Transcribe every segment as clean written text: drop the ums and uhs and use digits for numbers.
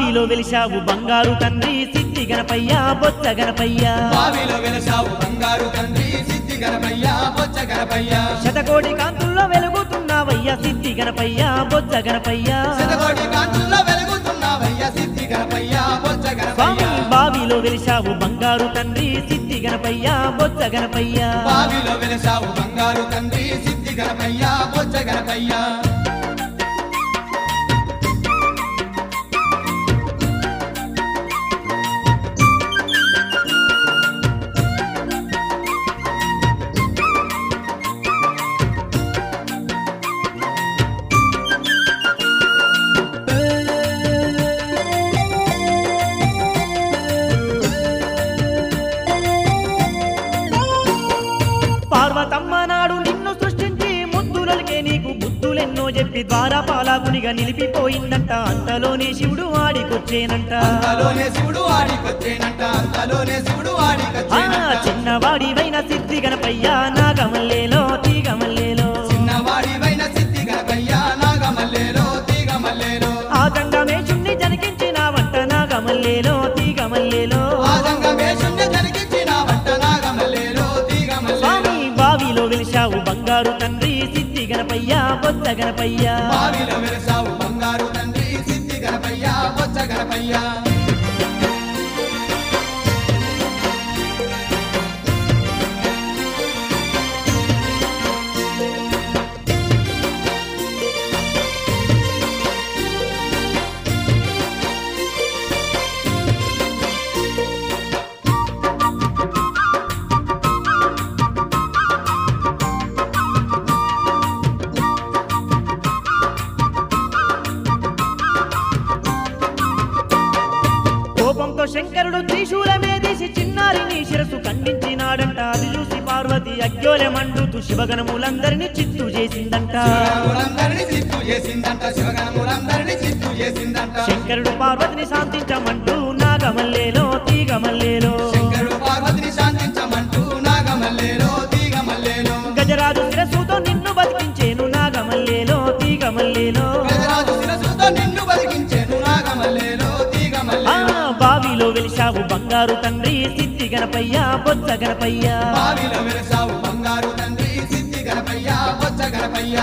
బావిలో వెలిశావు బంగారు తండ్రి సిద్ధి గణపయ్య బొచ్చ గణపయ్య బావిలో వెలసావు బంగారు తండ్రి సిద్ధి గణపయ్య బొచ్చ గణపయ్య శతకోటి కాంతుల్లో వెలుగుతున్నావయ్య సిద్ధి గణపయ్య బొచ్చ గణపయ్య శతకోటి కాంతుల్లో వెలుగుతున్నావయ్య సిద్ధి గణపయ్య బొచ్చ స్వామి గణపయ్య బావిలో వెలిశావు బంగారు తండ్రి సిద్ధి గణపయ్య బొచ్చ గణపయ్య బావిలో వెలసావు బంగారు తండ్రి సిద్ధి గణపయ్య బొచ్చ గణపయ్య పార్వతమ్మ నాడు నిన్ను సృష్టించి ముద్దులకే నీకు బుద్ధులెన్నో చెప్పి ద్వారపాలకునిగా నిలిపిపోయిందంట అంతలోనే శివుడు ఆడికొచ్చేనంట అంతలోనే శివుడు ఆడికొచ్చేనంట అంతలోనే శివుడు ఆడికొచ్చేనంట చిన్నవాడివైన సిద్ధి గణపయ్య నాగమల్లేలో తీగమల్లేలో చిన్నవాడివైన సిద్ధి గణపయ్య నాగమల్లేలో తీగమల్లేలో ఆదంగమేషుణ్ణి జనికించినావంట నాగమల్లేలో తీగమల్లేలో ఆదంగమేషుణ్ణి జరిగించిన వంట నాగమల్లేలో తీగమల్లేలో స్వామి బావిలో వెలిశావు బంగారు తండ్రి సిద్ధి గణపయ్య బొచ్చ గణపయ్య బావిలో వెలసావు బంగారు తండ్రి సిద్ధి గణపయ్య బొచ్చ గణపయ్య కోపంతో శంకరుడు త్రిశూలమే తీసి చిన్నారిని శిరసు ఖండించినాడంట అది చూసి పార్వతి అగ్యోలె మండుతూ శివగణములందరినీ చిత్తు చేసిందంట శివగణములందరినీ చిత్తు చేసిందంట శివగణములందరినీ చిత్తు చేసిందంట శంకరుడు పార్వతిని శాంతించమంటూ నాగమల్లేలో తీగమల్లేలో శంకరుడు పార్వతిని శాంతించమంటూ నాగమల్లేలో తీగమల్లేలో గజరాజు శిరస్సుతో నిన్ను బతికించేను నాగమల్లేలో తీగమల్లేలో గజరాజు శిరస్సుతో నిన్ను బతికించేను నాగమల్లేలో తీగమల్లేలో బావిలో వెలిశావు బంగారు తండ్రి సిద్ధి గణపయ్య బొచ్చ గణపయ్య బావిలో వెలసావు బంగారు తండ్రి సిద్ధి గణపయ్య బొచ్చ గణపయ్య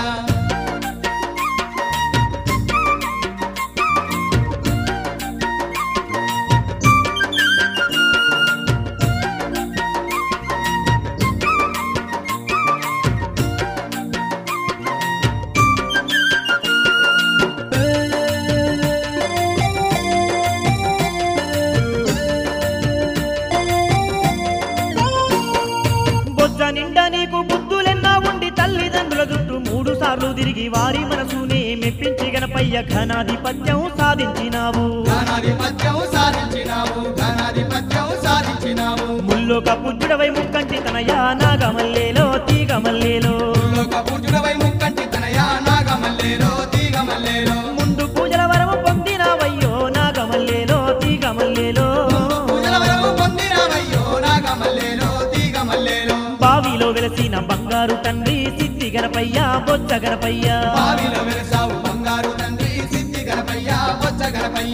బొజ్జ నిండా నీకు బుద్ధులెన్నా ఉండి తల్లిదండ్రుల చుట్టూ 3 సార్లు తిరిగి వారి మనసునే మెప్పించి గణపయ్య ఘనాధిపత్యం సాధించినావు ఘనాధిపత్యం సాధించినావు ఘనాధిపత్యం సాధించినావు ముల్లోక పుజ్జుడవై ముక్కంటి తనయ నాగమల్లేలో తీగమల్లేలో లోక పూజుడవై ముక్కంటి తనయ నాగమల్లేలో తీగమల్లేలో ముందు పూజల వరము పొందినావయ్యో నాగమల్లేలో తీగమల్లేలో పూజల వరము పొందినావయ్యో నాగమల్లేలో తీగమల్లేలో బావిలో వెలసిన బంగారు తండ్రి సిద్ధి గణపయ్య బొచ్చ గణపయ్య బావిలో వెలసావు బంగారు తండ్రి సిద్ధి గణపయ్య బొచ్చ గణపయ్య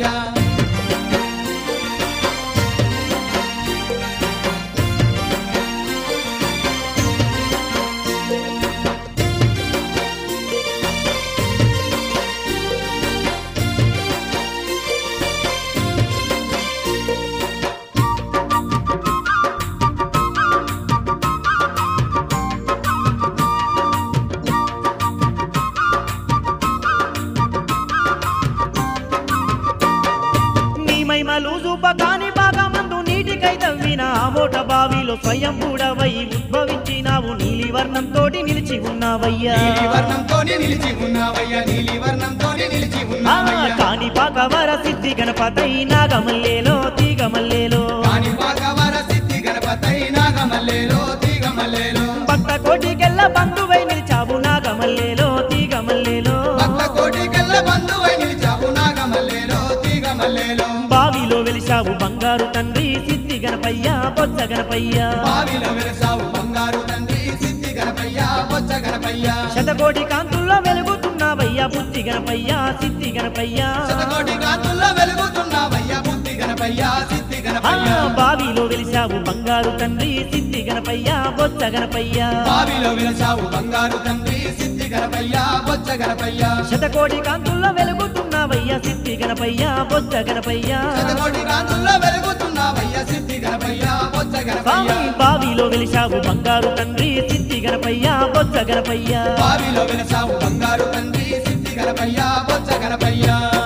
నీ మహిమలు చూపకాని బాగా మందు నీటికై తవ్విన ఆమోట బావిలో స్వయంభూడవై ఉద్భవించినావు నీలి వర్ణంతోటి నిలిచి ఉన్నావయ్యా నీలి వర్ణంతోనే నిలిచి ఉన్నావయ్యా నీలి వర్ణంతోనే నిలిచి ఉన్నావయ్యా కాని పాకవర సిద్ధి గణపతై నాగమల్లేలో తీగమల్లేలో కాని పాకవర సిద్ధి గణపతై నాగమల్లేలో తీగమల్లేలో భక్త కోటికెల్ల బంధువై నిలిచావు నాగమల్లేలో తీగమల్లేలో భక్త కోటికెల్ల బంధువై నిలిచావు నాగమల్లేలో తీగమల్లేలో బావిలో వెలిశావు బంగారు తండ్రి సిద్ధి గణపయ్య బొచ్చ గణపయ్య బావిలో వెలసావు బంగారు తండ్రి సిద్ధి గణపయ్య బొచ్చ గణపయ్య శతకోటి కాంతుల్లో వెలుగుతున్నావయ్య బుద్ధి గణపయ్య సిద్ధి గణపయ్య శతకోటి కాంతుల్లో వెలుగుతున్నావయ్యా బుద్ధి గణపయ్య సిద్ధి గణపయ్య బావిలో వెలిసావు బంగారు తండ్రి సిద్ధి గణపయ్య బొచ్చ గణపయ్య బావిలో వెలిసావు బంగారు తండ్రి సిద్ధి గణపయ్య బొచ్చ గణపయ్య శతకోటి కాంతుల్లో వెలుగుతున్నావయ్యా సిద్ధి గణపయ్య బొచ్చ గణపయ్య శతకోటి కాంతుల్లో వెలుగుతున్నావయ్యా సిద్ధి గణపయ్య బొచ్చ గణపయ్య స్వామి బావిలో వెలిసావు బంగారు తండ్రి సిద్ధి గణపయ్య బొచ్చ గణపయ్య బావిలో వెలిసావు బంగారు తండ్రి సిద్ధి గణపయ్య బొచ్చ గణపయ్య